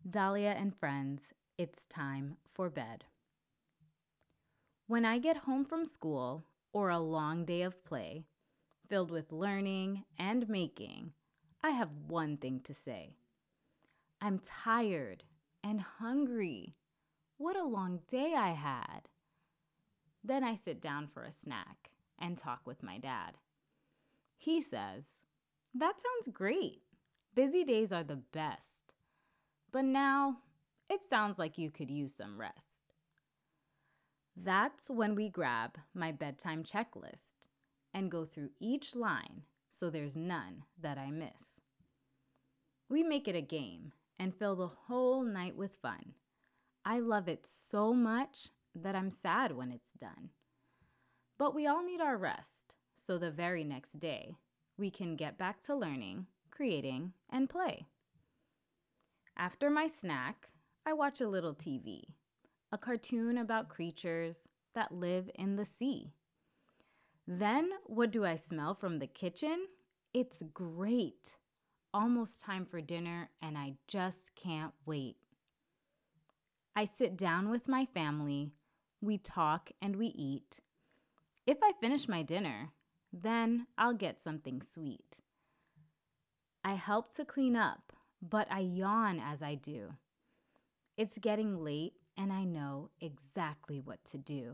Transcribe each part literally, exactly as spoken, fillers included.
Dahlia and friends, it's time for bed. When I get home from school or a long day of play, filled with learning and making, I have one thing to say. I'm tired and hungry. What a long day I had. Then I sit down for a snack and talk with my dad. He says, "That sounds great. Busy days are the best. But now, it sounds like you could use some rest." That's when we grab my bedtime checklist and go through each line so there's none that I miss. We make it a game and fill the whole night with fun. I love it so much that I'm sad when it's done. But we all need our rest, so the very next day, we can get back to learning, creating, and play. After my snack, I watch a little T V, a cartoon about creatures that live in the sea. Then, what do I smell from the kitchen? It's great. Almost time for dinner, and I just can't wait. I sit down with my family, we talk and we eat. If I finish my dinner, then I'll get something sweet. I help to clean up, but I yawn as I do. It's getting late, and I know exactly what to do.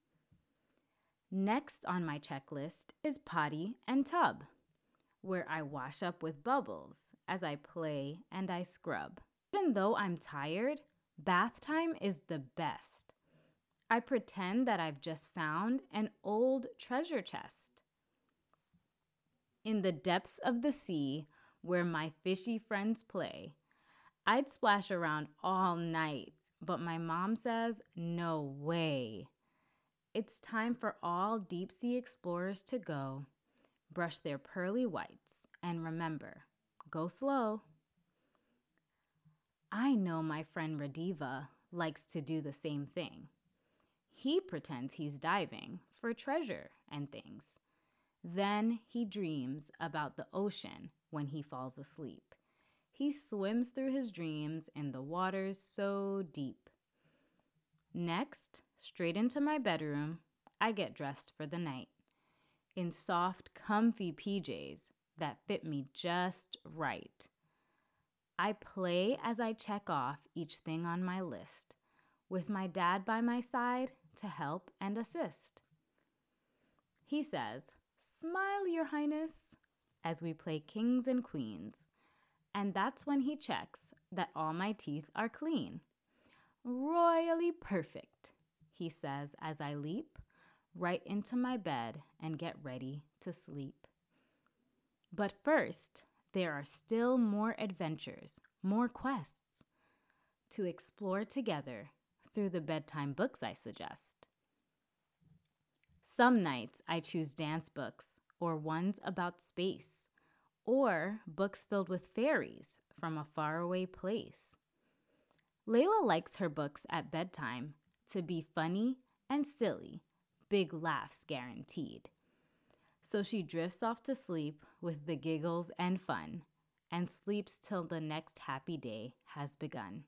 Next on my checklist is potty and tub, where I wash up with bubbles as I play and I scrub. Even though I'm tired, bath time is the best. I pretend that I've just found an old treasure chest. In the depths of the sea, where my fishy friends play, I'd splash around all night, but my mom says, no way. It's time for all deep sea explorers to go, brush their pearly whites, and remember, go slow. I know my friend Radiva likes to do the same thing. He pretends he's diving for treasure and things. Then he dreams about the ocean when he falls asleep. He swims through his dreams in the waters so deep. Next, straight into my bedroom, I get dressed for the night in soft, comfy P Js that fit me just right. I play as I check off each thing on my list, with my dad by my side to help and assist. He says, "Smile, Your Highness," as we play kings and queens, and that's when he checks that all my teeth are clean. "Royally perfect," he says as I leap right into my bed and get ready to sleep. But first, there are still more adventures, more quests to explore together through the bedtime books I suggest. Some nights I choose dance books or ones about space, or books filled with fairies from a faraway place. Layla likes her books at bedtime to be funny and silly, big laughs guaranteed. So she drifts off to sleep with the giggles and fun, and sleeps till the next happy day has begun.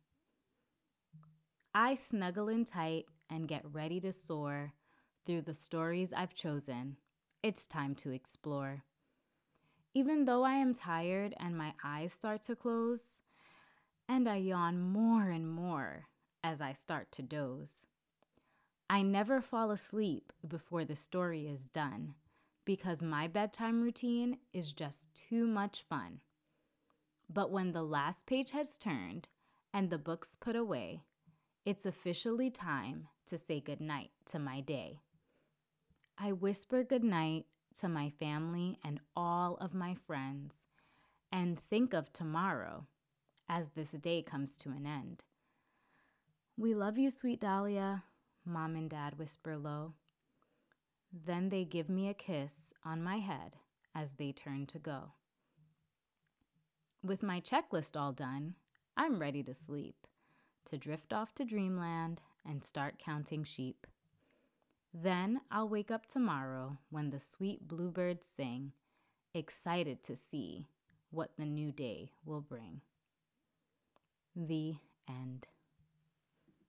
I snuggle in tight and get ready to soar through the stories I've chosen. It's time to explore. Even though I am tired and my eyes start to close, and I yawn more and more as I start to doze, I never fall asleep before the story is done, because my bedtime routine is just too much fun. But when the last page has turned and the book's put away, it's officially time to say goodnight to my day. I whisper goodnight to my family and all of my friends, and think of tomorrow as this day comes to an end. "We love you, sweet Dahlia," Mom and Dad whisper low. Then they give me a kiss on my head as they turn to go. With my checklist all done, I'm ready to sleep, to drift off to dreamland and start counting sheep. Then I'll wake up tomorrow when the sweet bluebirds sing, excited to see what the new day will bring. The end.